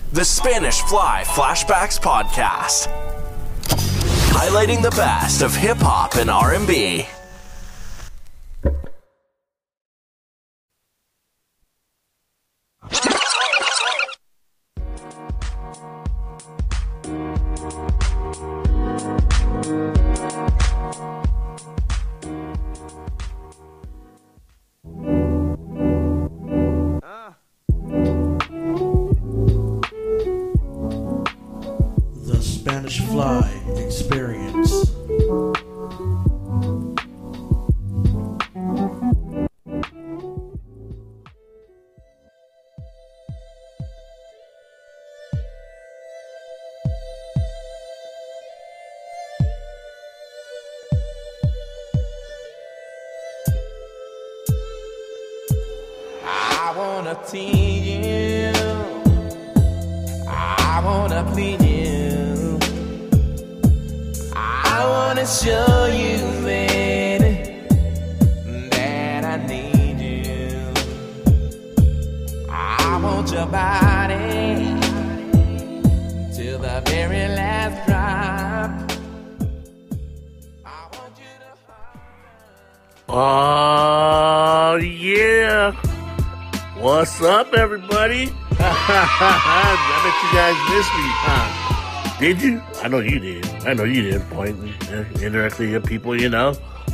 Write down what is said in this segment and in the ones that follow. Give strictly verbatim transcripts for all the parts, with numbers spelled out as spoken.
The Spanish Fly Flashbacks Podcast, highlighting the best of hip-hop and R and B. The Spanish Fly Experience. I wanna please you. I wanna please you. I wanna show you, baby, that I need you. I want your body till the very last drop. I want you to. Oh, yeah. What's up, everybody? I bet you guys missed me. Huh? Did you? I know you did. I know you did. Pointing uh, indirectly at people, you know.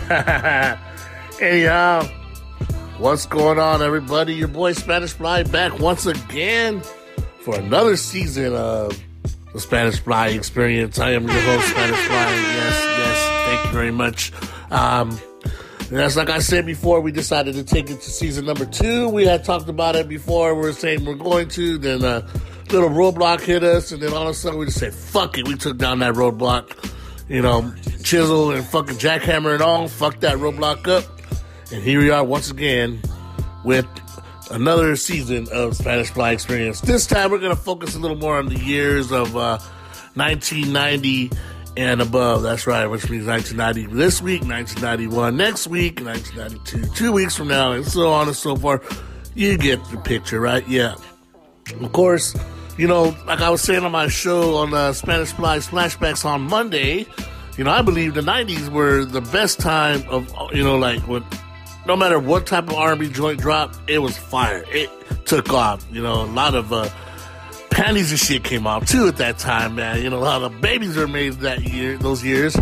Anyhow, what's going on, everybody? Your boy Spanish Fly back once again for another season of the Spanish Fly Experience. I am your host, Spanish Fly. Yes, yes. Thank you very much. Um... That's like I said before, we decided to take it to season number two. We had talked about it before. We were saying we're going to. Then a little roadblock hit us. And then all of a sudden we just said, fuck it. We took down that roadblock. You know, chisel and fucking jackhammer and all. Fuck that roadblock up. And here we are once again with another season of Spanish Fly Experience. This time we're going to focus a little more on the years of uh, nineteen ninety and above. That's right, which means nineteen ninety this week, nineteen ninety-one next week, nineteen ninety-two two weeks from now, and so on and so forth. You get the picture, right? Yeah. Of course, you know, like I was saying on my show on uh, Spanish Fly Flashbacks on Monday, you know, I believe the nineties were the best time of, you know, like, when, no matter what type of R and B joint dropped, it was fire. It took off. You know, a lot of uh, panties and shit came out too at that time, man. You know, a lot of babies were made that year, those years.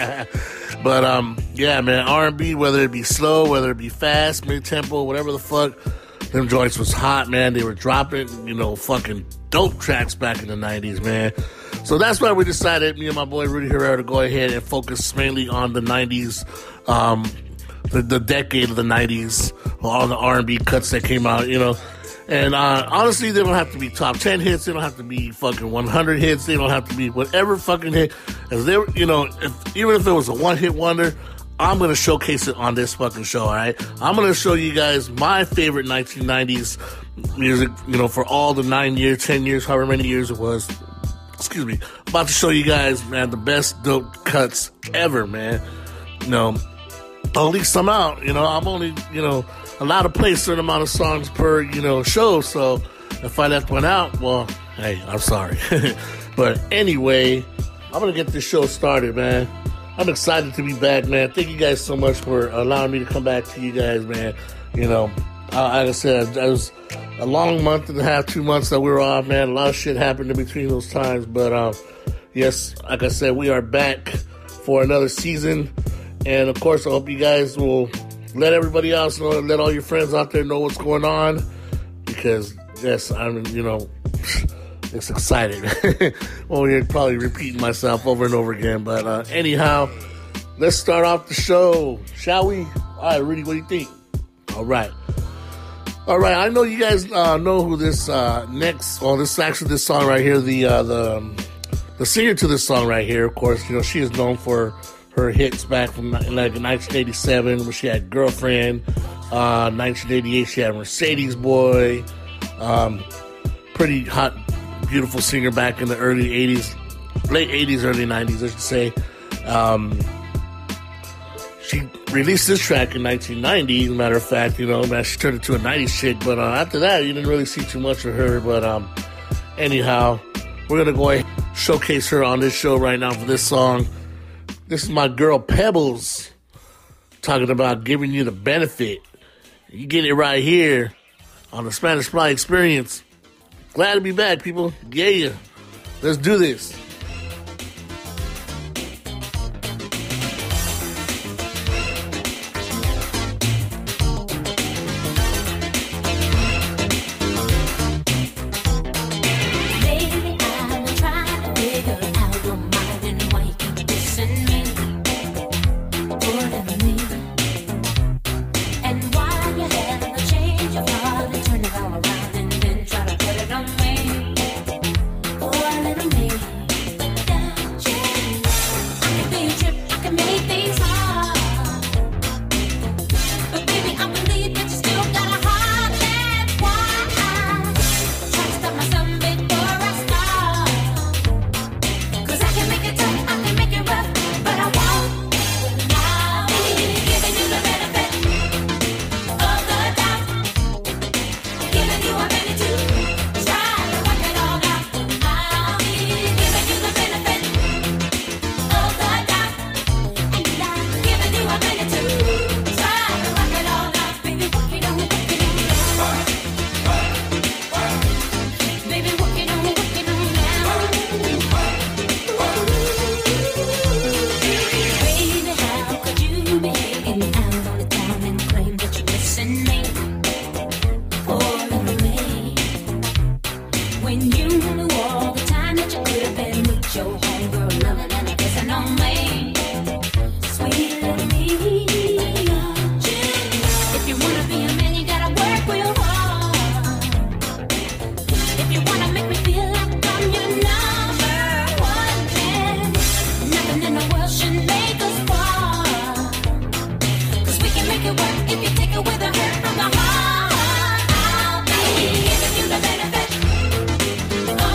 But um, yeah, man, R and B, whether it be slow, whether it be fast, mid tempo, whatever the fuck, them joints was hot, man. They were dropping, you know, fucking dope tracks back in the nineties, man. So that's why we decided, me and my boy Rudy Herrera, to go ahead and focus mainly on the nineties, um, the, the decade of the nineties, all the R and B cuts that came out, you know. And uh, honestly, they don't have to be top ten hits. They don't have to be fucking one hundred hits. They don't have to be whatever fucking hit. As they, you know, if, even if it was a one-hit wonder, I'm going to showcase it on this fucking show, all right? I'm going to show you guys my favorite nineteen nineties music, you know, for all the nine years, ten years, however many years it was. Excuse me. I'm about to show you guys, man, the best dope cuts ever, man. You know, I'll leak some out. You know, I'm only, you know, allowed to play a certain amount of songs per, you know, show. So if I left one out, well, hey, I'm sorry. But anyway, I'm going to get this show started, man. I'm excited to be back, man. Thank you guys so much for allowing me to come back to you guys, man. You know, uh, like I said, it was a long month and a half, two months that we were off, man. A lot of shit happened in between those times. But, um, yes, like I said, we are back for another season. And, of course, I hope you guys will let everybody else know, let all your friends out there know what's going on, because, yes, I'm, you know, it's exciting. Well, you're probably repeating myself over and over again, but uh, anyhow, let's start off the show, shall we? All right, Rudy, what do you think? All right. All right, I know you guys uh, know who this uh, next, well, this actually this song right here, the, uh, the, um, the singer to this song right here, of course, you know, she is known for her hits back from like nineteen eighty-seven when she had Girlfriend. Uh, nineteen eighty-eight she had Mercedes Boy. Um, pretty hot, beautiful singer back in the early eighties, late eighties, early nineties, I should say. Um, she released this track in nineteen ninety, as a matter of fact, you know, man, she turned into a nineties chick, but uh, after that, you didn't really see too much of her, but um, Anyhow, we're going to go ahead and showcase her on this show right now for this song. This is my girl Pebbles talking about giving you the benefit. You get it right here on the Spanish Fly Experience. Glad to be back, people. Yeah, let's do this. If you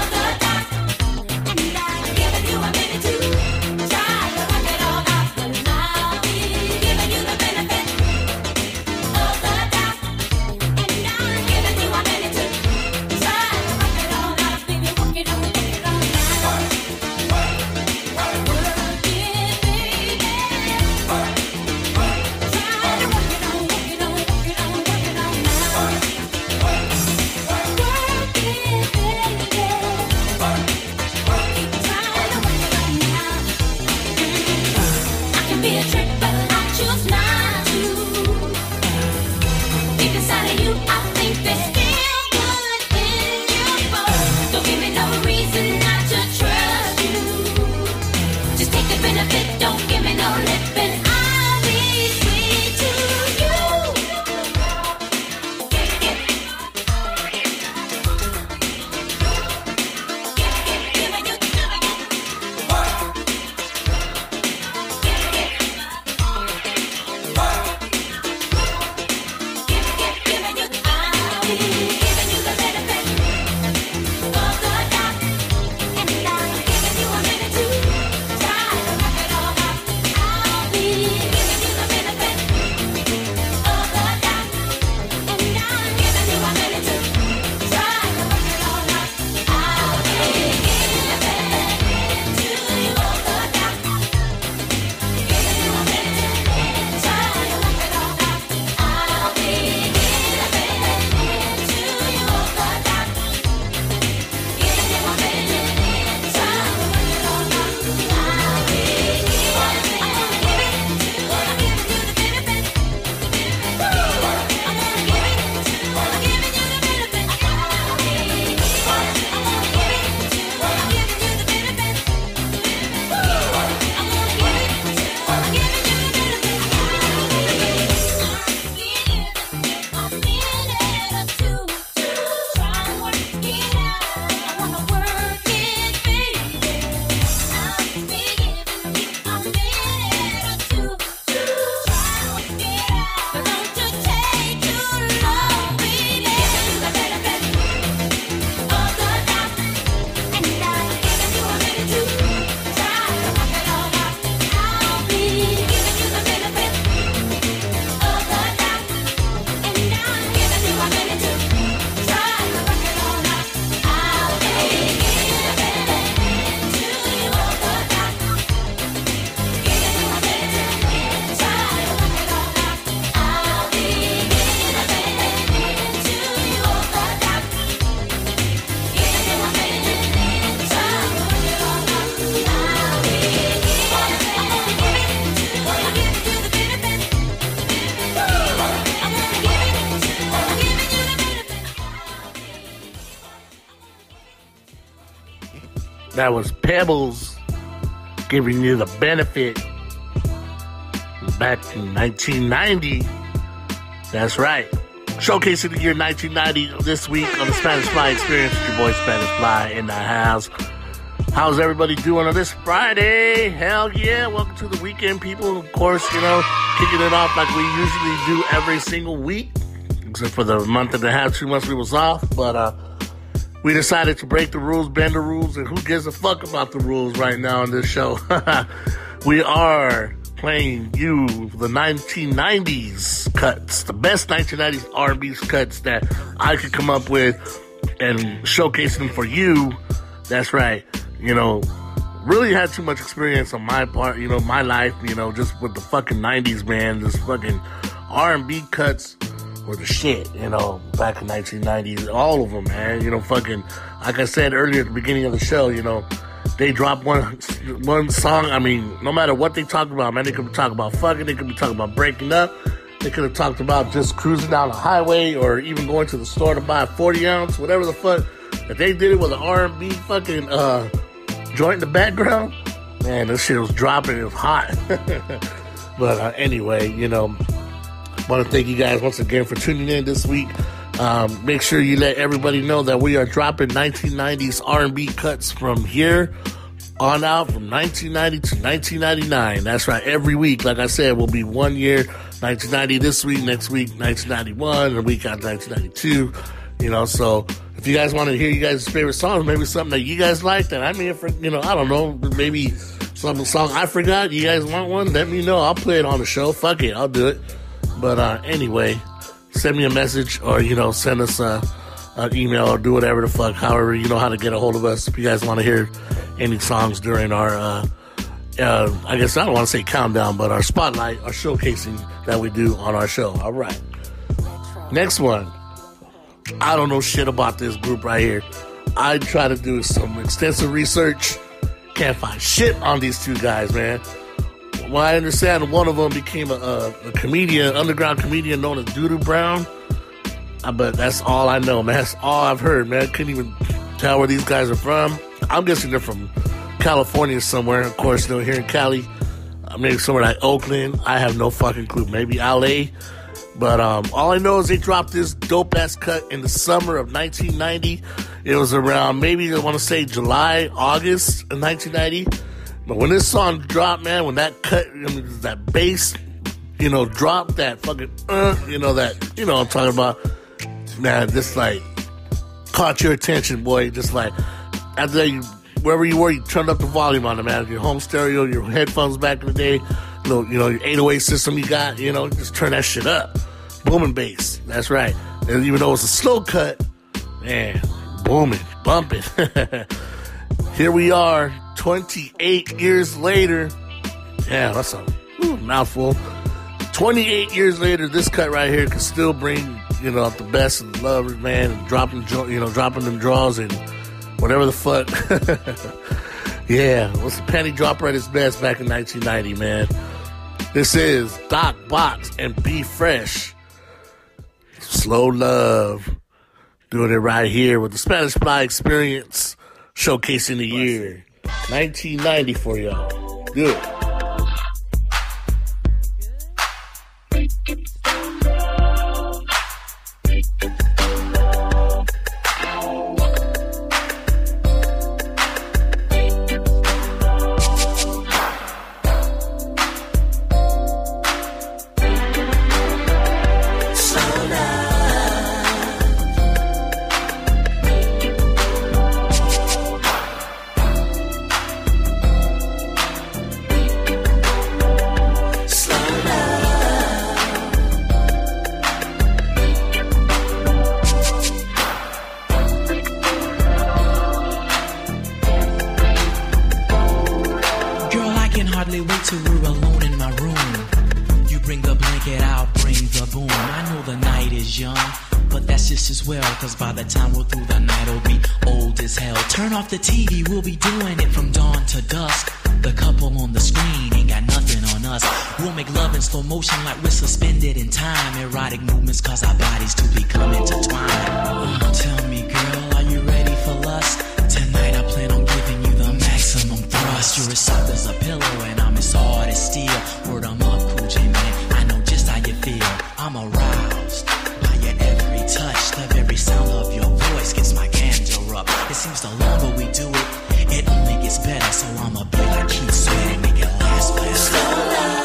That was Pebbles giving you the benefit back in nineteen ninety. That's right. Showcasing the year nineteen ninety this week on the Spanish Fly Experience with your boy Spanish Fly in the house. How's everybody doing on this Friday? Hell yeah. Welcome to the weekend, people. Of course, you know, kicking it off like we usually do every single week, except for the month and a half, two months we was off. But uh, we decided to break the rules, bend the rules, and who gives a fuck about the rules right now on this show? We are playing you the nineteen nineties cuts, the best nineteen nineties R and B cuts that I could come up with and showcase them for you. That's right. You know, really had too much experience on my part, you know, my life, you know, just with the fucking nineties, man. This fucking R and B cuts were the shit, you know, back in nineteen nineties. All of them, man. You know, fucking, like I said earlier at the beginning of the show, you know, they drop one one song. I mean, no matter what they talk about, man, they could be talking about fucking, they could be talking about breaking up, they could have talked about just cruising down the highway or even going to the store to buy a forty ounce, whatever the fuck. If they did it with an R and B fucking uh, joint in the background, man, this shit was dropping. It was hot. But uh, anyway, you know, want to thank you guys once again for tuning in this week. Um, make sure you let everybody know that we are dropping nineteen nineties R and B cuts from here on out, from nineteen ninety to nineteen ninety-nine. That's right. Every week, like I said, will be one year, nineteen ninety this week, next week, nineteen ninety-one, and a week out, nineteen ninety-two. You know, so if you guys want to hear you guys' favorite songs, maybe something that you guys like that I may have, you know, I don't know, maybe some song I forgot, you guys want one, let me know. I'll play it on the show. Fuck it, I'll do it. But uh, anyway, send me a message or, you know, send us a, an email or do whatever the fuck, however you know how to get a hold of us. If you guys want to hear any songs during our, uh, uh, I guess I don't want to say countdown, but our spotlight, our showcasing that we do on our show. All right. Next one. I don't know shit about this group right here. I try to do some extensive research. Can't find shit on these two guys, man. Well, I understand one of them became a, a, a comedian, underground comedian known as Doodoo Brown. Uh, but that's all I know, man. That's all I've heard, man. Couldn't even tell where these guys are from. I'm guessing they're from California somewhere. Of course, you know, here in Cali. Uh, maybe somewhere like Oakland. I have no fucking clue. Maybe L A. But um, all I know is they dropped this dope-ass cut in the summer of nineteen ninety. It was around, maybe I want to say July, August of nineteen ninety. But when this song dropped, man, when that cut, I mean, that bass, you know, dropped, that fucking, uh, you know, that, you know what I'm talking about, man, just like, caught your attention, boy. Just like, after that, you, wherever you were, you turned up the volume on it, man. Your home stereo, your headphones back in the day, you know, you know, your eight oh eight system you got, you know, just turn that shit up. Booming bass. That's right. And even though it's a slow cut, man, booming, bumping. Here we are, twenty-eight years later. Yeah, that's a whew, mouthful. twenty-eight years later, this cut right here can still bring, you know, the best of the lovers, man, and dropping, you know, dropping them draws and whatever the fuck. Yeah, what's the panty dropper at its best back in nineteen ninety, man? This is Doc Box and Be Fresh. Slow Love. Doing it right here with the Spanish Fly Experience, showcasing the year nineteen ninety for y'all. Good. The T V, we'll be doing it from dawn to dusk. The couple on the screen ain't got nothing on us. We'll make love in slow motion like we're suspended in time. Erotic movements cause our bodies to become intertwined. Oh, tell me, girl, are you ready for lust? Tonight I plan on longer we do it, it only gets better. So I'ma be like Keith Sweat and make it last forever. Slow love.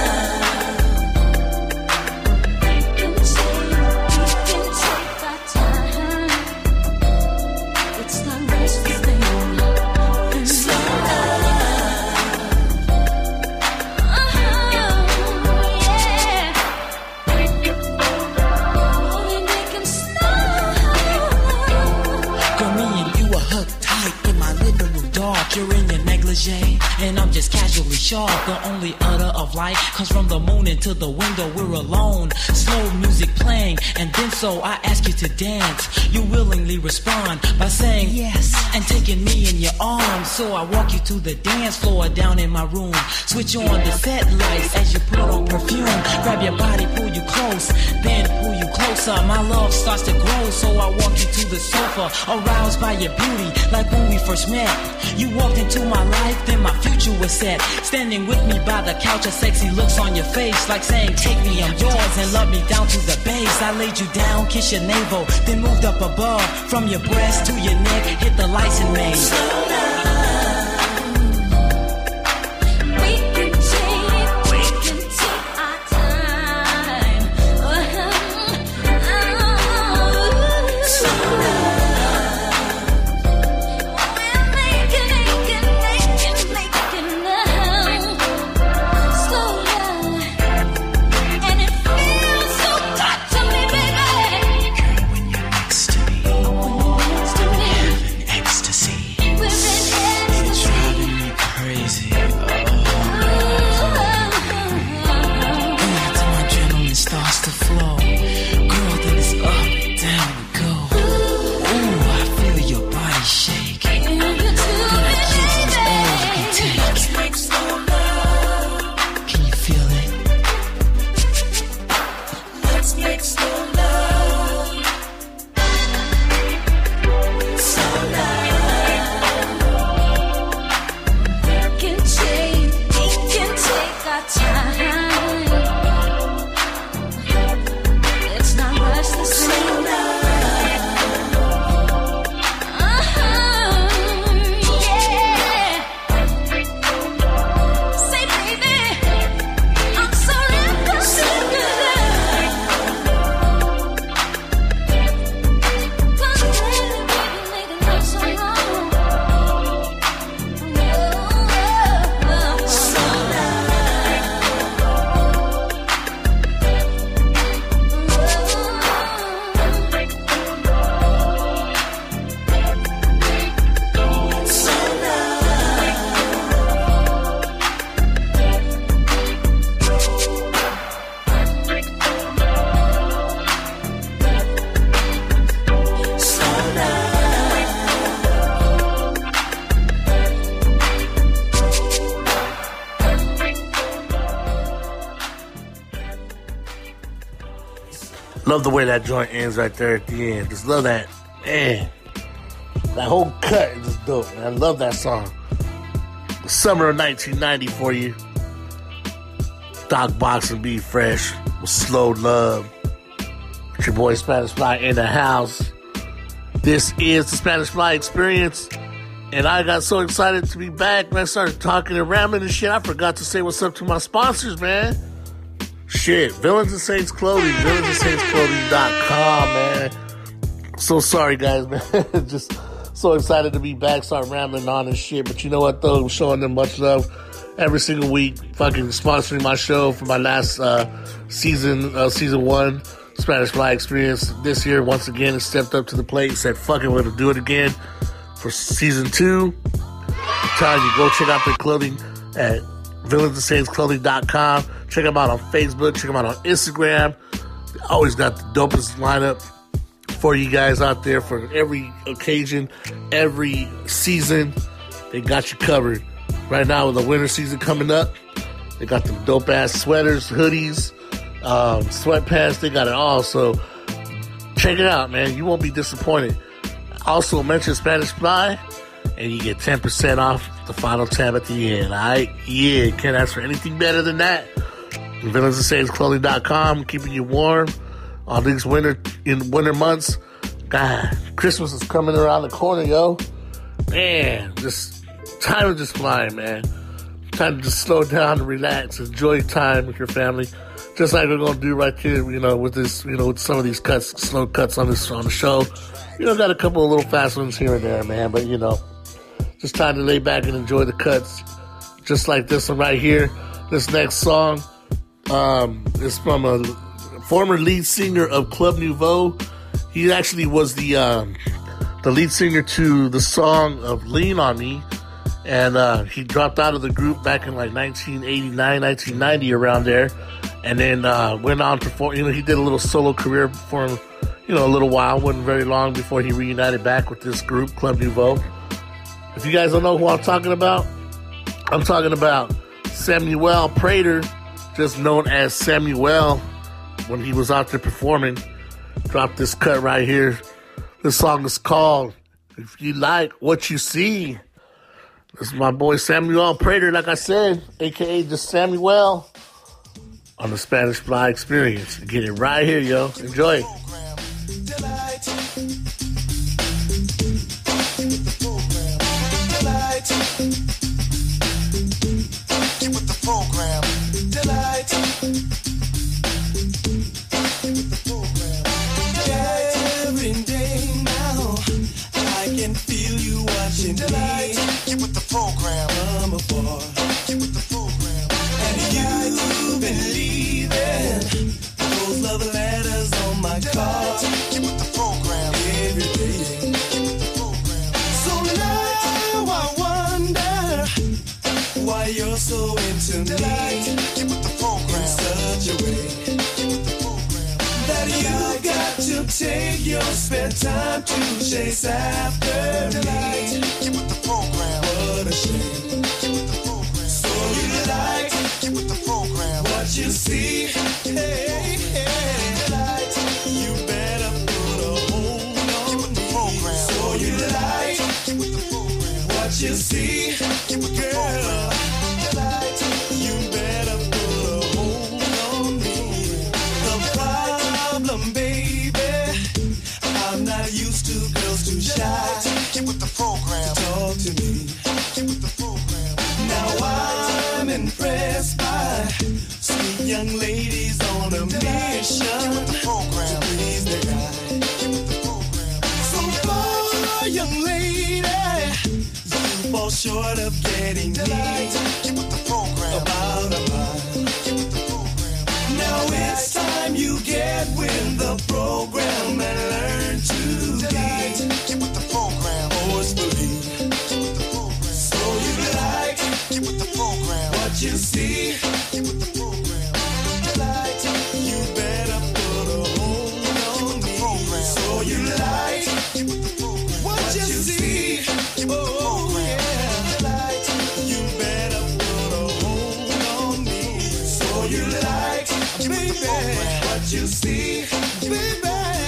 You're in your negligee, and I'm just casually sharp. The only utter of light comes from the moon into the window. We're alone, slow music playing, and then so I ask you to dance. You willingly respond by saying yes, and taking me in your arms. So I walk you to the dance floor down in my room. Switch on the set lights as you put on perfume. Grab your body, pull you close, then pull you closer. My love starts to grow, so I walk you to the sofa, aroused by your beauty, like when we first met. You walked into my life, then my future was set. Standing with me by the couch, a sexy looks on your face, like saying, take me, I'm yours, and love me down to the base. I laid you down, kissed your navel, then moved up above. From your breast to your neck, hit the lights and made. Slow down. We can take, we can take our time. Oh, oh, slow down. Love the way that joint ends right there at the end. Just love that. Man, that whole cut is just dope, man. I love that song. The summer of nineteen ninety for you. Doc Box and Be Fresh with Slow Love. It's your boy Spanish Fly in the house. This is the Spanish Fly Experience. And I got so excited to be back, man. I started talking and rambling and shit. I forgot to say what's up to my sponsors, man. Shit, Villains and Saints Clothing, villains and saints clothing dot com, man. So sorry, guys, man. Just so excited to be back, start rambling on and shit. But you know what, though? I'm showing them much love every single week. Fucking sponsoring my show for my last uh, season, uh, season one, Spanish Fly Experience. This year, once again, it stepped up to the plate and said, fuck it, we're gonna do it again for season two. I'm telling you, go check out their clothing at villains and saints clothing dot com. Check them out on Facebook. Check them out on Instagram. They always got the dopest lineup for you guys out there for every occasion, every season. They got you covered. Right now with the winter season coming up, they got them dope ass sweaters, hoodies, um, sweatpants. They got it all. So check it out, man. You won't be disappointed. Also mention Spanish Fly, and you get ten percent off the final tab at the end. All right? Yeah, can't ask for anything better than that. villains and saints clothing dot com, keeping you warm on these winter in winter months. God, Christmas is coming around the corner, yo. man, just time is just flying, man. Time to just slow down and relax, enjoy time with your family, just like we're gonna do right here, you know, with this, you know, with some of these cuts, slow cuts on this on the show. You know, got a couple of little fast ones here and there, man, but you know, just time to lay back and enjoy the cuts, just like this one right here. This next song um, is from a former lead singer of Club Nouveau. He actually was the um, the lead singer to the song of Lean On Me. And uh, he dropped out of the group back in like nineteen eighty-nine, nineteen ninety, around there. And then uh, went on to perform. You know, he did a little solo career for him, you know, a little while. Wasn't very long before he reunited back with this group, Club Nouveau. If you guys don't know who I'm talking about, I'm talking about Samuel Prater, just known as Samuel, when he was out there performing. Dropped this cut right here. This song is called If You Like What You See. This is my boy Samuel Prater, like I said, a k a just Samuel, on the Spanish Fly Experience. Get it right here, yo. Enjoy. So into me in such a way that you got to take your spare time to chase after me. What a shame. So you like what you see. Hey, hey. You better put a hold on me. So you like what you see, girl. Get with the program. Talk to me. Get with the program. Now I'm impressed by sweet young ladies on a mission. Get with the program. To please their guy. Get with the program. So far, young lady, you fall short of getting me. Get with the program. About a mile. Get with the program. Now it's time you get with the program and learn to be. Get with the program. Always believe. Get with the program. So you like. Get with the program. What you see. Get with the program. Like. You better put a hold on me. Program. So you like. Get with the program. What, what you see. Get with the program. Yeah. Like. You better put a hold on me. So you like. Baby. What you see. Baby.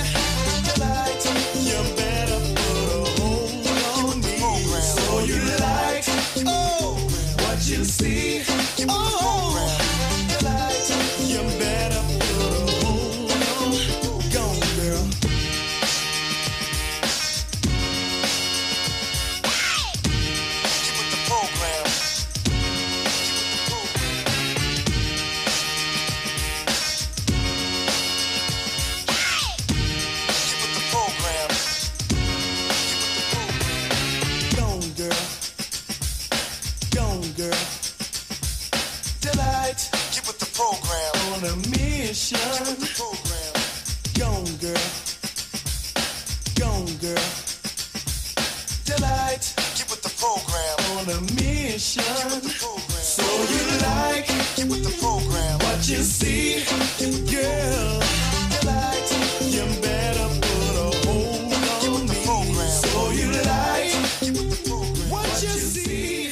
You see, oh, you better put a hold on. Go on, girl. Get with the program. Get with the program. Go on, girl. Go on, girl. Delight. Get with the program. On a mission. Get with the program. Go on, girl. Go on, girl. Delight. Get with the program. On a mission. Get with the program. So you like. Get with the program. What you see, girl. Delight. You better put a hold on me. Program. So you like. Get with the program. What you see.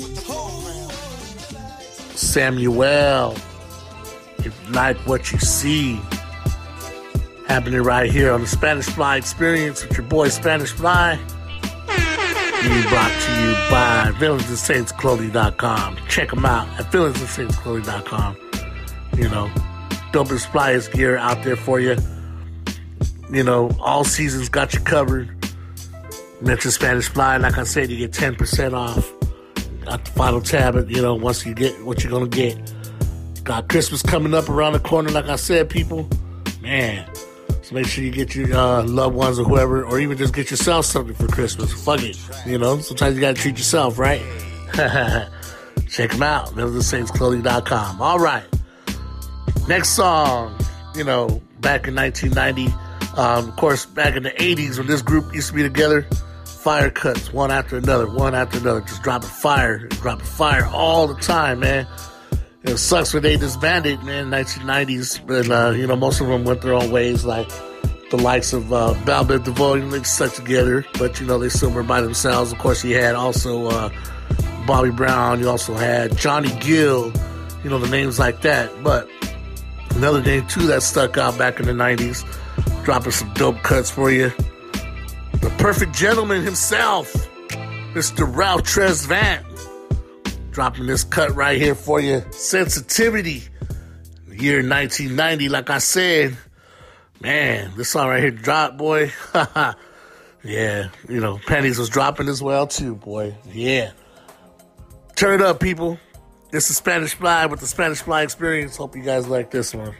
Samuel, if you like what you see, happening right here on the Spanish Fly Experience with your boy Spanish Fly. Being brought to you by Villains and Saints Clothing dot com. Check them out at Villains and Saints Clothing dot com. You know, dopest, flyest gear out there for you. You know, all seasons got you covered. Mention Spanish Fly. Like I said, you get ten percent off at the final tab, you know, once you get what you're going to get. Got Christmas coming up around the corner, like I said, people. Man. So make sure you get your uh, loved ones or whoever, or even just get yourself something for Christmas. Fuck it. You know, sometimes you got to treat yourself, right? Check them out. Middle Saints Clothing dot com. All right. Next song, you know, back in nineteen ninety. Um, of course, back in the eighties when this group used to be together, fire cuts, one after another, one after another, just dropping fire, dropping fire all the time, man. It sucks when they disbanded, man, in the nineteen nineties, but, uh, you know, most of them went their own ways, like the likes of uh, Bell Biv DeVoe, you know, they stuck together, but, you know, they still were by themselves. Of course, you had also uh, Bobby Brown, you also had Johnny Gill, you know, the names like that, but another name, too, that stuck out back in the nineties, dropping some dope cuts for you. The Perfect Gentleman himself, Mister Ralph Tresvant, dropping this cut right here for you. Sensitivity. The year nineteen ninety, like I said. Man, this song right here dropped, boy. Yeah, you know, Pennies was dropping as well, too, boy. Yeah. Turn it up, people. This is Spanish Fly with the Spanish Fly Experience. Hope you guys like this one.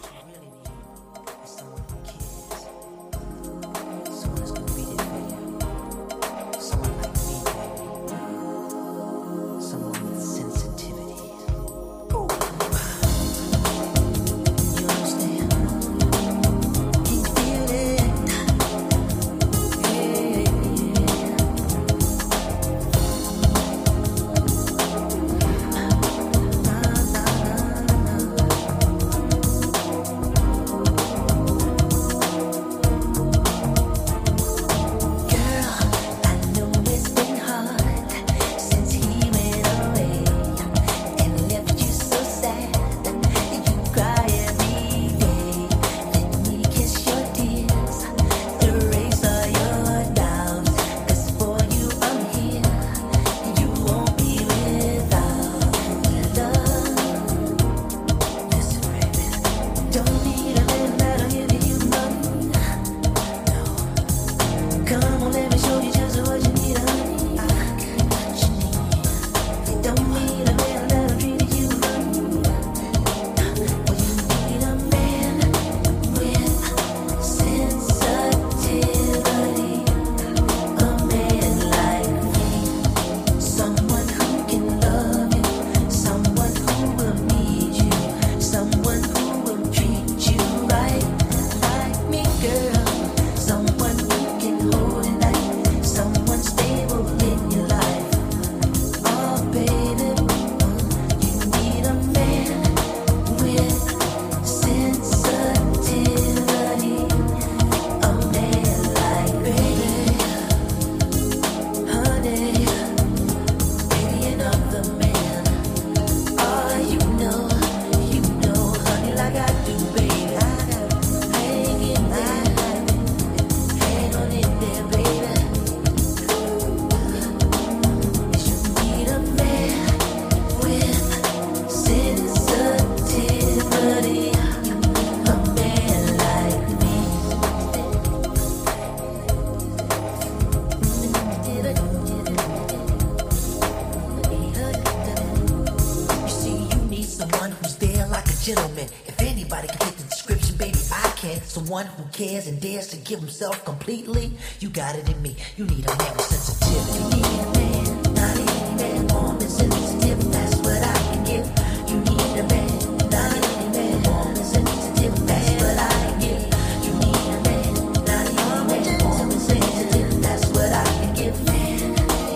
Someone who cares and dares to give himself completely. You got it in me. You need a man with sensitivity. You need a man, not any man, warm and sensitive. That's what I can give. You need a man, not any man, warm and sensitive. That's what I can give. You need a man, not any man, warm and sensitive. That's what I can give. Man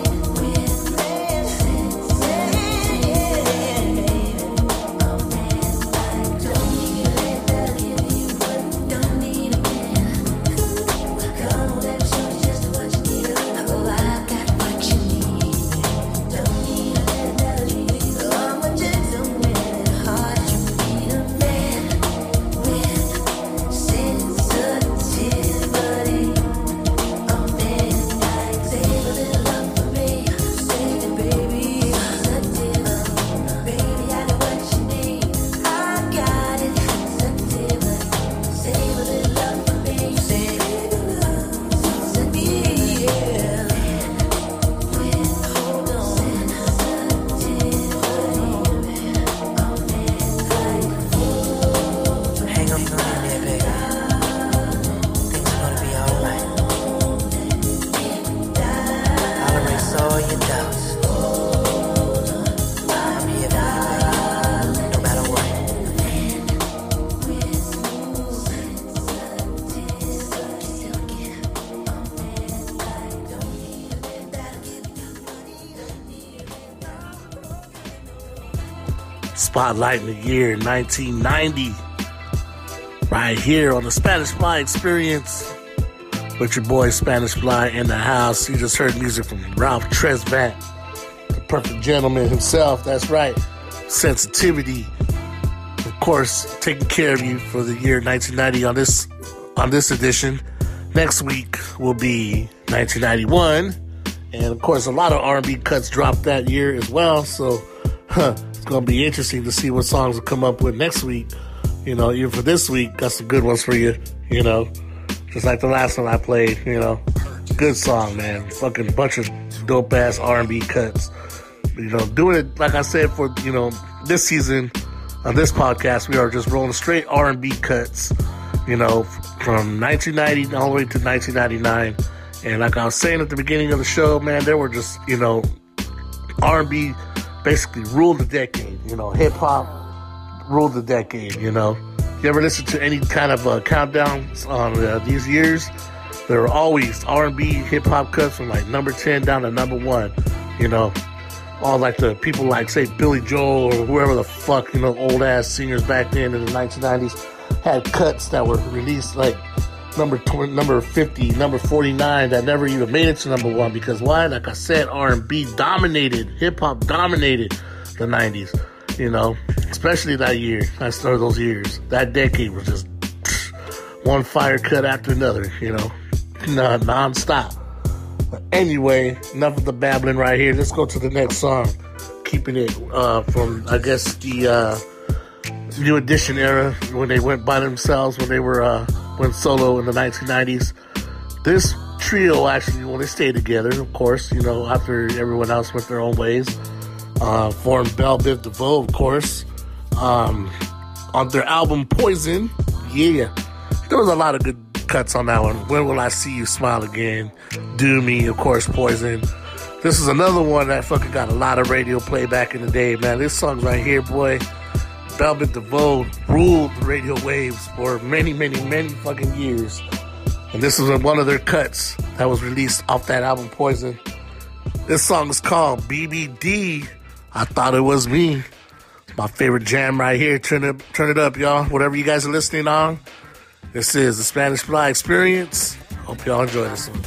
with sensitivity. A man like don't need a man that'll give you what don't need a man. Come on, let me show you just what you need. Oh, I got what you need. spotlighting the year nineteen ninety. Right here on the Spanish Fly Experience with your boy Spanish Fly in the house. You just heard music from Ralph Tresvant, the perfect gentleman himself. That's right. Sensitivity. Of course, taking care of you for the year nineteen ninety on this on this edition. Next week will be nineteen ninety-one. And of course, a lot of R and B cuts dropped that year as well. So huh, it's going to be interesting to see what songs will come up with next week. You know, even for this week, got some good ones for you, you know. Just like the last one I played, you know. Good song, man. Fucking bunch of dope-ass R and B cuts. You know, doing it, like I said, for, you know, this season, on this podcast, we are just rolling straight R and B cuts, you know, from nineteen ninety all the way to nineteen ninety-nine. And like I was saying at the beginning of the show, man, there were just, you know, R and B basically ruled the decade. You know, hip-hop ruled the decade, you know. You ever listen to any kind of uh, countdowns on uh, these years? There are always R and B hip-hop cuts from like number ten down to number one, you know. All like the people like, say, Billy Joel or whoever the fuck, you know, old-ass singers back then in the nineteen nineties had cuts that were released like number twenty, number fifty, number forty-nine that never even made it to number one. Because why? Like I said, R and B dominated, hip-hop dominated the nineties. You know, especially that year, I started those years. That decade was just pff, one fire cut after another, you know, non- non-stop. But anyway, enough of the babbling right here. Let's go to the next song. Keeping it uh, from, I guess, the uh, New Edition era, when they went by themselves, when they were uh, went solo in the nineteen nineties. This trio, actually, well, they stayed together, of course, you know, after everyone else went their own ways. Uh, formed Belle Biv DeVoe, of course, um, on their album Poison. Yeah, there was a lot of good cuts on that one. When Will I See You Smile Again? Do Me, of course, Poison. This is another one that fucking got a lot of radio play back in the day, man. This song right here, boy, Belle Biv DeVoe ruled the radio waves for many, many, many fucking years. And this is one of their cuts that was released off that album Poison. This song is called B B D. I Thought It Was Me. It's my favorite jam right here. Turn it, turn it up, y'all. Whatever you guys are listening on. This is the Spanish Fly Experience. Hope y'all enjoy this one.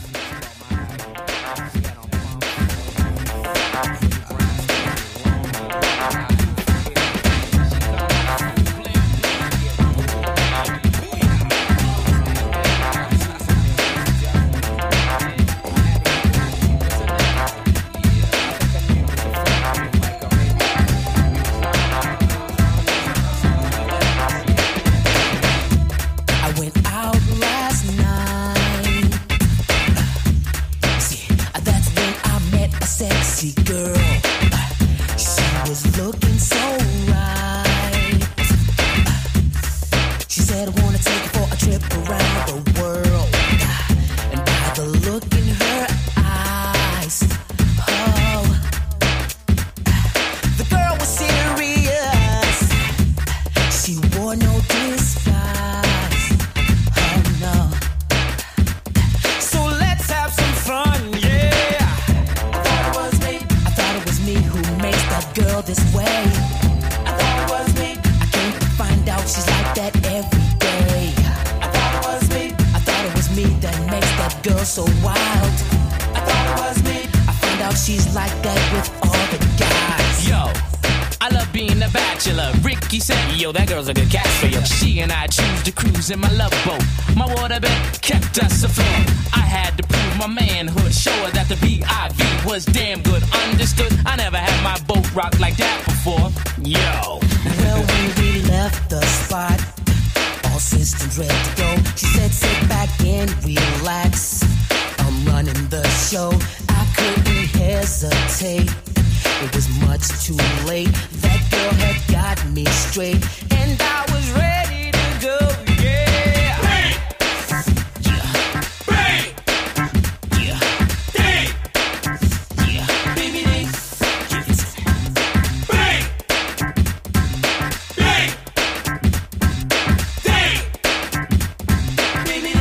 In my love boat, my waterbed kept us afloat. I had to prove my manhood, show her that the B I V was damn good. Understood? I never had my boat rocked like that before. Yo. Well, when we left the spot, all systems ready to go. She said, sit back and relax. I'm running the show. I couldn't hesitate. It was much too late. That girl had got me straight, and I was ready to go.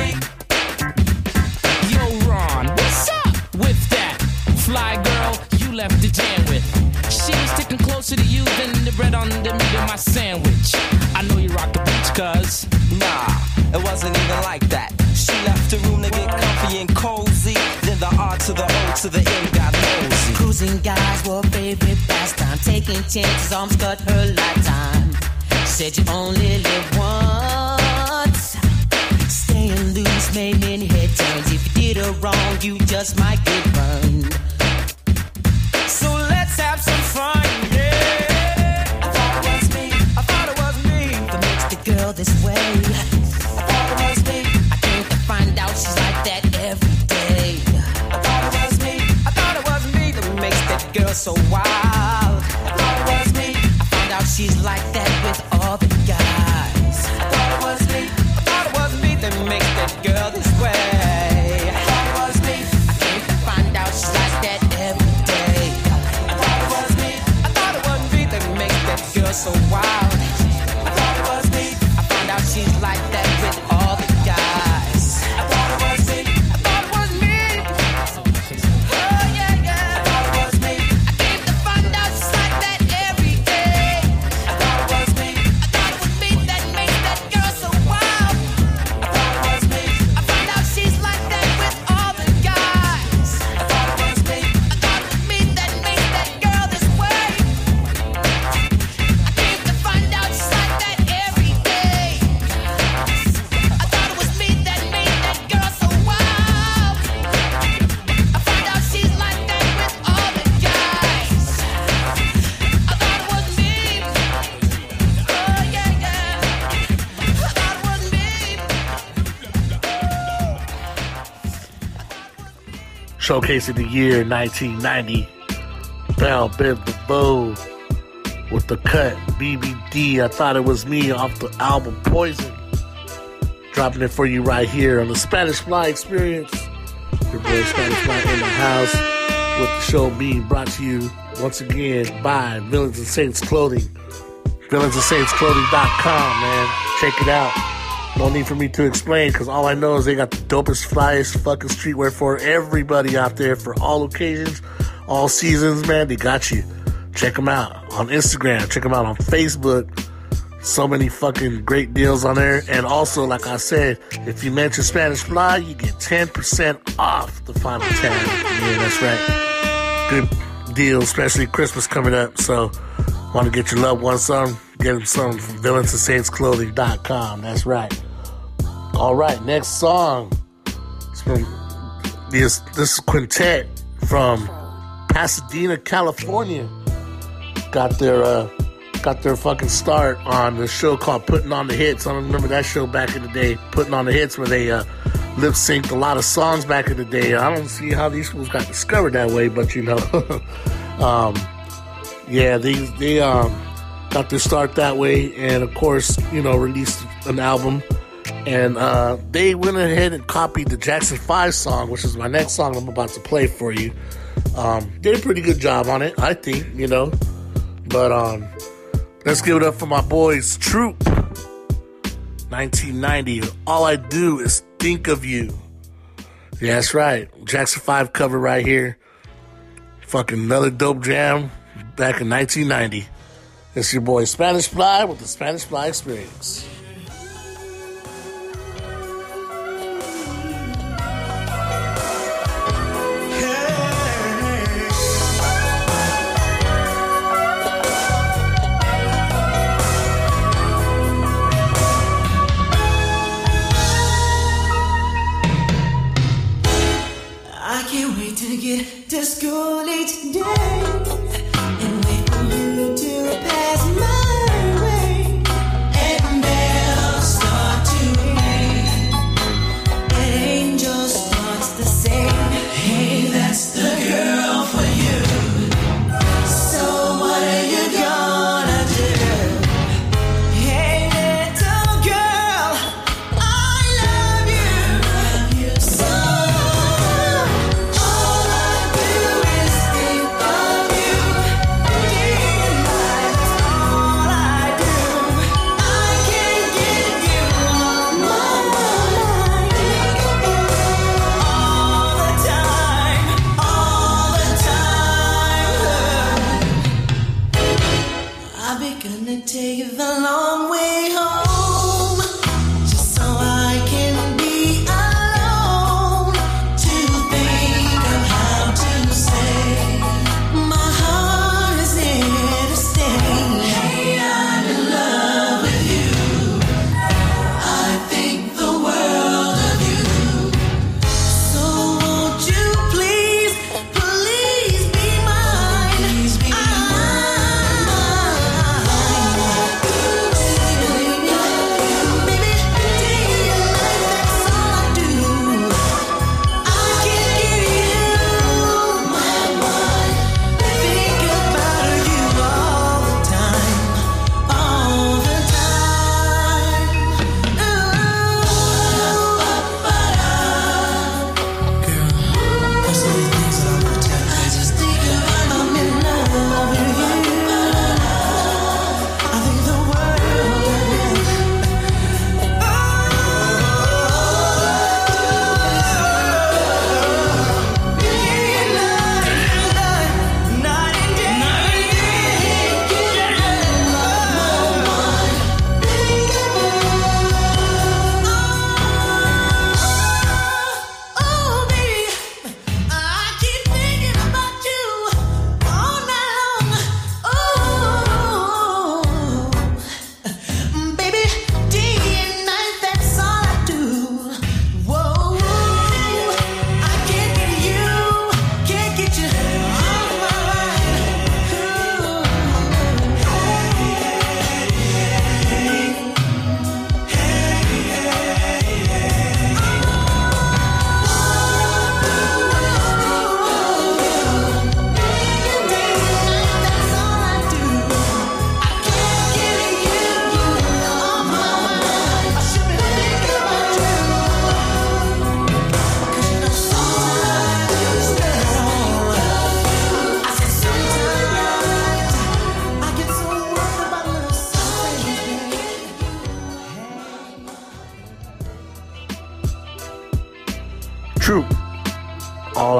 Fly girl, you left to jam with. She was sticking closer to you than the bread on the meat of my sandwich. I know you rock the beach, cuz. Nah, it wasn't even like that. She left the room to get comfy and cozy. Then the R to the O to the N got nosy. Cruising guys were a favorite pastime. Taking chances, arms cut her lifetime. Said you only live once. Staying loose made many head turns. If you did her wrong, you just might get burned. So let's have some fun, yeah. I thought it was me, I thought it was me that makes the girl this way. I thought it was me, I came to find out she's like that every day. I thought it was me, I thought it was me that makes that girl so wild. I thought it was me, I found out she's like that with all the guys. I thought it was me, I thought it was me that makes that girl this way. I thought it was me, I came to find out she's like that every day. I thought it was me, I thought it was me that makes that girl so wild. I thought it was me, I found out she's like that with all the guys. I thought it was me, I thought it was me. Oh yeah, yeah. I thought it was me, I came to find out she's like that every day. I thought it was me, I thought it was me that makes that girl so wild. I thought it was me, I found out she's like that with all the guys. I thought it was me, I thought it was me that makes that girl this way. I came to find out she's like that every day. I thought it was me that made that girl so wild. I found out she's like that with all the guys. I thought it was me. Oh yeah, yeah. I thought it was me. Showcasing the year nineteen ninety. Bell Biv DeVoe with the cut B B D. I thought it was me off the album Poison. Dropping it for you right here on the Spanish Fly Experience. Your boy Spanish Fly in the house with the show being brought to you once again by Villains and Saints Clothing. villains and saints clothing dot com, man. Check it out. No need for me to explain, because all I know is they got the dopest, flyest fucking streetwear for everybody out there for all occasions, all seasons, man. They got you. Check them out on Instagram. Check them out on Facebook. So many fucking great deals on there. And also, like I said, if you mention Spanish Fly, you get ten percent off the final tab. Yeah, that's right. Good deal, especially Christmas coming up. So, want to get your loved one some? Get them some from villains and saints clothing dot com. That's right. All right, next song. It's from this, this quintet from Pasadena, California. Got their uh, got their fucking start on the show called Putting on the Hits. I don't remember that show back in the day, Putting on the Hits, where they uh, lip synced a lot of songs back in the day. I don't see how these fools got discovered that way, but you know, um, yeah, they they um, got their start that way, and of course, you know, released an album. And uh, they went ahead and copied the Jackson five song, which is my next song I'm about to play for you. Um, did a pretty good job on it, I think, you know. But um, let's give it up for my boys, Troop. nineteen ninety, All I Do Is Think of You. Yeah, that's right. Jackson five cover right here. Fucking another dope jam back in nineteen ninety. It's your boy Spanish Fly with the Spanish Fly Experience. To school each day and wait for you to pass my way, and bells start to ring, and angel starts to sing. Hey, that's the girl for you. So what are you gonna do? Hey, little girl, I love you so. All I do is think of you.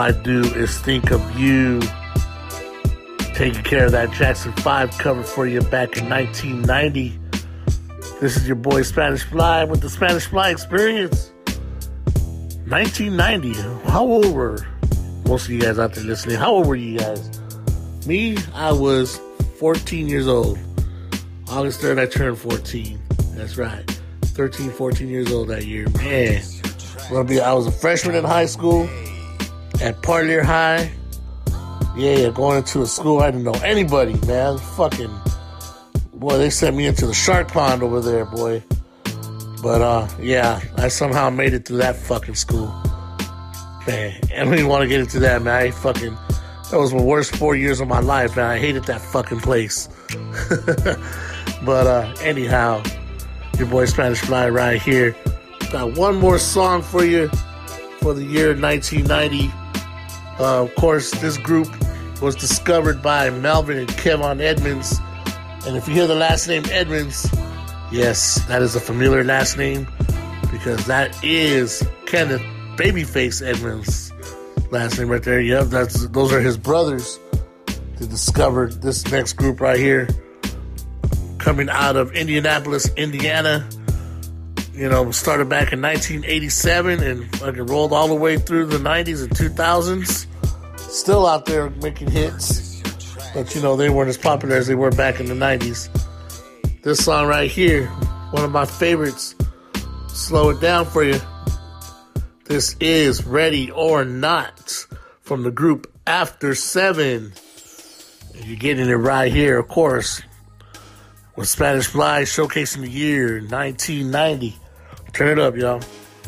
I do is think of you. Taking care of that Jackson five cover for you back in nineteen ninety. This is your boy Spanish Fly with the Spanish Fly Experience. nineteen ninety. How old were most of you guys out there listening? How old were you guys? Me, I was fourteen years old. August third, I turned fourteen. That's right. thirteen, fourteen years old that year. Man, gonna be, I was a freshman in high school at Parlier High. Yeah, going into a school I didn't know anybody, man. Fucking, boy, they sent me into the shark pond over there, boy. But, uh, yeah, I somehow made it through that fucking school. Man, I don't even want to get into that, man. I fucking, that was the worst four years of my life, man. I hated that fucking place. But, uh, anyhow, your boy Spanish Fly right here. Got one more song for you for the year nineteen ninety. Uh, of course, this group was discovered by Melvin and Kevon Edmonds. And if you hear the last name Edmonds, yes, that is a familiar last name because that is Kenneth Babyface Edmonds' last name right there. Yep, that's those are his brothers that discovered this next group right here, coming out of Indianapolis, Indiana. You know, started back in nineteen eighty-seven and fucking rolled all the way through the nineties and two thousands. Still out there making hits. But, you know, they weren't as popular as they were back in the nineties. This song right here, one of my favorites. Slow it down for you. This is Ready or Not from the group After Seven. And you're getting it right here, of course, with Spanish Fly showcasing the year nineteen ninety. Turn it up, y'all.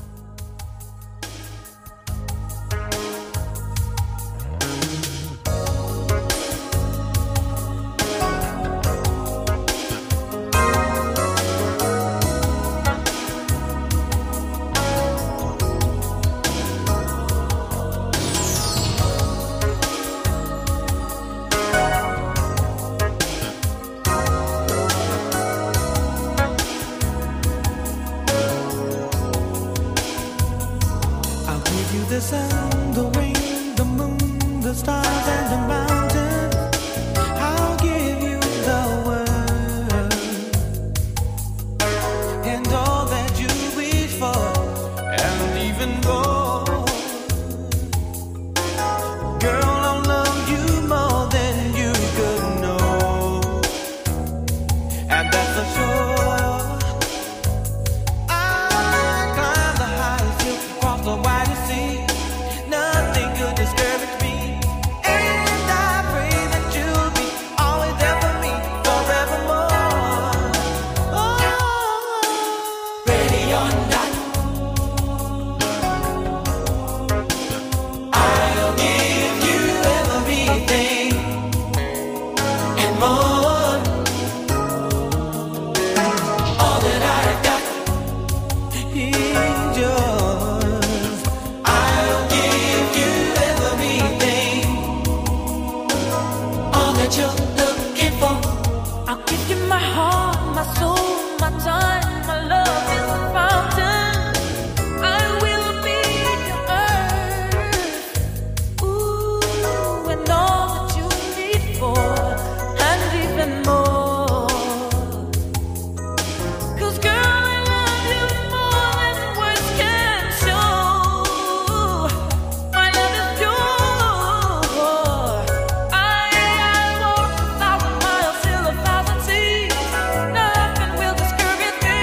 The sun, the wind, the moon, the stars and the mountains. I'll give you the world and all that you wish for, and even more. Girl, I'll love you more than you could know, and that's for sure. I climb the highest hill, cross the widest sea. Nothing could discourage me, and I pray that you'll be always there for me forevermore. Oh, ready or not, I'll give you everything and more. All that I've got is yours. I'll give you everything, all that you're looking for. I'll give you my heart, my soul, my time, my love is a fountain. I will be your earth, ooh, and all that you need for, and even more. 'Cause girl, I love you more than words can show. My love is pure. I walk a thousand miles, sail a thousand seas. Nothing will discourage me.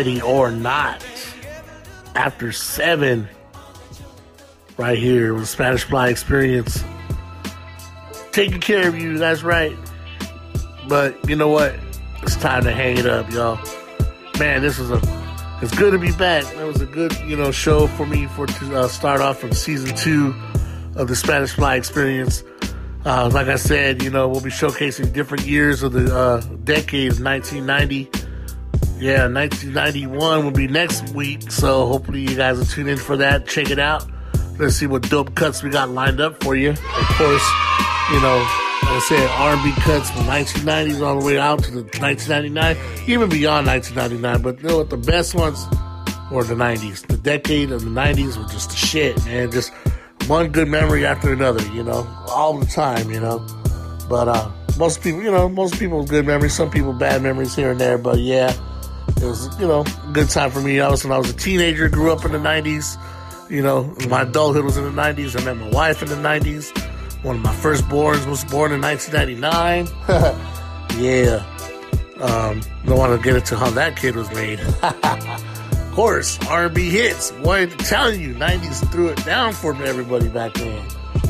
ready or not. After seven, right here with Spanish Fly Experience. Taking care of you, that's right. But you know what? It's time to hang it up, y'all. Man, this was a, it's good to be back. That was a good, you know, show for me for to uh, start off from season two of the Spanish Fly Experience. Uh, like I said, you know, we'll be showcasing different years of the uh, decade of nineteen ninety. Yeah, nineteen ninety-one will be next week, so hopefully you guys will tune in for that. Check it out. Let's see what dope cuts we got lined up for you. Of course, you know, like I said, R and B cuts from nineteen nineties all the way out to the nineteen ninety-nine, even beyond nineteen ninety-nine. But you know what, the best ones were the nineties. The decade of the nineties was just the shit, man. Just one good memory after another, you know, all the time, you know. But uh, most people, you know, most people good memories. Some people bad memories here and there. But yeah, it was, you know, a good time for me. I was when I was a teenager, grew up in the nineties. You know, my adulthood was in the nineties. I met my wife in the nineties. One of my firstborns was born in nineteen ninety-nine. Yeah. Um, don't want to get into how that kid was made. Of course, R and B hits. Boy, I'm telling you, nineties threw it down for everybody back then.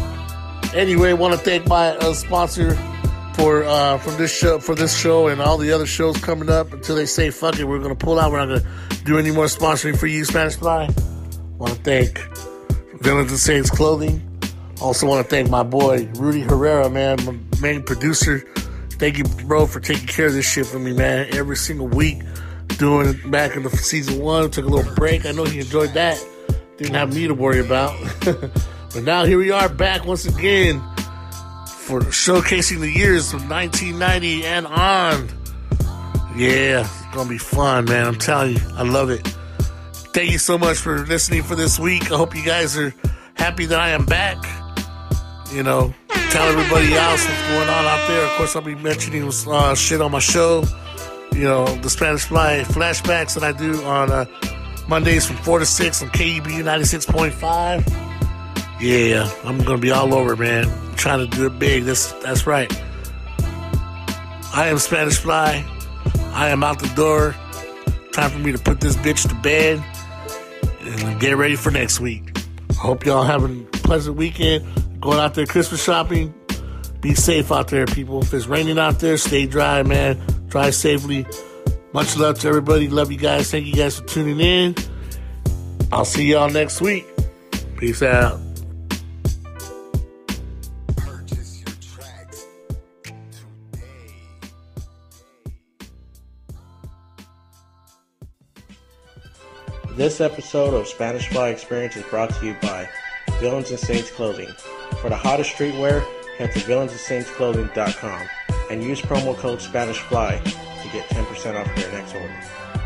Anyway, want to thank my uh, sponsor for uh, from this show for this show and all the other shows coming up. Until they say fuck it, we're gonna pull out. We're not gonna do any more sponsoring for you, Spanish Fly. Want to thank Villains and Saints Clothing. Also want to thank my boy Rudy Herrera, man, my main producer. Thank you, bro, for taking care of this shit for me, man. Every single week, doing it back in the season one. Took a little break. I know he enjoyed that. Didn't have me to worry about. But now here we are back once again for showcasing the years from nineteen ninety and on. Yeah, it's gonna be fun, man. I'm telling you, I love it. Thank you so much for listening for this week. I hope you guys are happy that I am back. You know, tell everybody else what's going on out there. Of course, I'll be mentioning uh, shit on my show. You know, the Spanish Fly flashbacks that I do on uh, Mondays from four to six on K E B U ninety-six point five. Yeah, I'm going to be all over, man. I'm trying to do it big. That's, that's right. I am Spanish Fly. I am out the door. Time for me to put this bitch to bed and get ready for next week. I hope y'all having a pleasant weekend. Going out there Christmas shopping. Be safe out there, people. If it's raining out there, stay dry, man. Drive safely. Much love to everybody. Love you guys. Thank you guys for tuning in. I'll see y'all next week. Peace out. This episode of Spanish Fly Experience is brought to you by Villains and Saints Clothing. For the hottest streetwear, head to villains and saints clothing dot com and use promo code Spanish Fly to get ten percent off your next order.